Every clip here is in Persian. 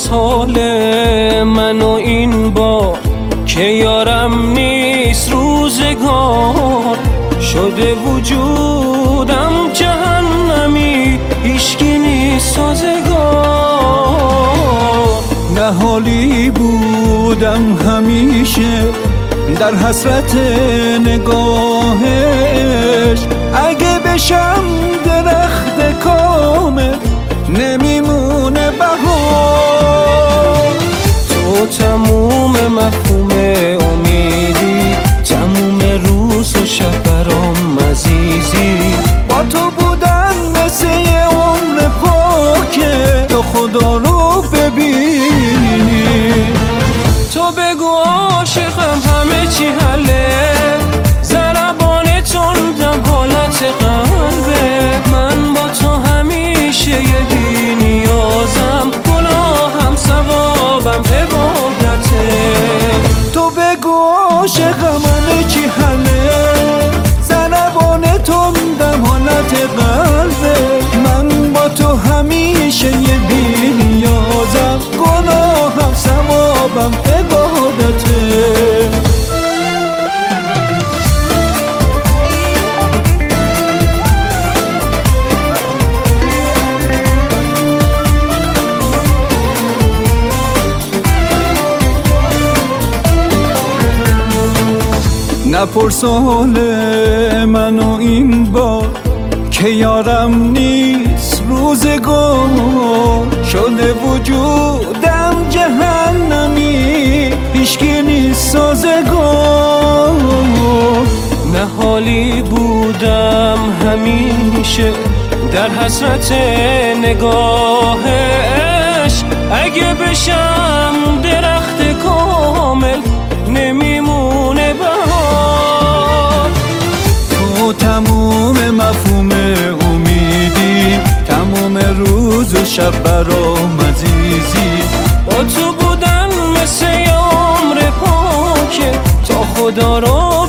نپرس حال من و این بار که یارم نیست روزگار شده وجودم جهنمی هیچکی نیست سازگار. نهالی بودم همیشه در حسرت نگاهش، اگه بشم درخت کامل نمیمونه بهار. تو تموم مفهوم امیدی، تموم روز و شب برام عزیزی. با تو بودن مثل یه عمر پاکه، تو خدا رو ببینی. تو بگو عاشقم همه چی حله، ضربان تندم حالت قلبه. من با تو همیشه یه بی نیازم، گناهم ثوابم عبادته. تو بگو عاشقم همه چی حله، ضربان تندم حالت قلبه. من با تو همیشه یه بی نیازم، گناهم ثوابم عبادته. نپرس حال من و این بار که یارم نیست روزگار شده وجودم جهنمی هیچکی نیست سازگار. نهالی بودم همیشه در حسرت نگاهش، اگه بشم درخت کامل نمیمونه بهار. تو تموم مفهوم امیدی، تموم روز و شب برام عزیزی. با تو بودن مثل یه عمر پاکه، تا خدا رو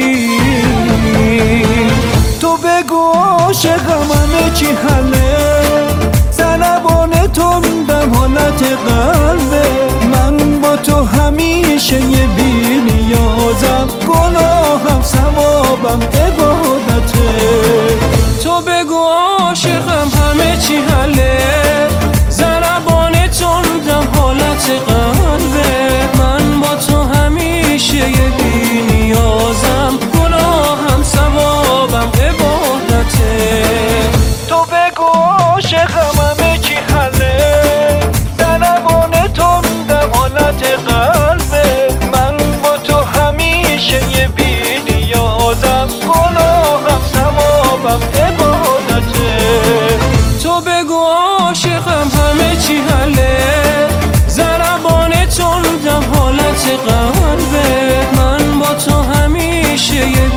ببین. تو بگو عاشقم همه چی حله، ضربان تندم حالت قلبه. من با تو همیشه یه بی نیازم، گناهم ثوابم عبادته. تو بگو عاشقم همه چی حله، ضربان تندم حالت قلبه. من با تو همیشه یه بی نیازم، گناهم ثوابم عبادته. تو بگو عاشقم همه چی حله، ضربان تندم حالت قلبه. من با تو همیشه یه بی نیازم، گناهم ثوابم عبادته. تو بگو عاشقم همه چی حله، ضربان تندم حالت قلبه. من با تو همیشه یه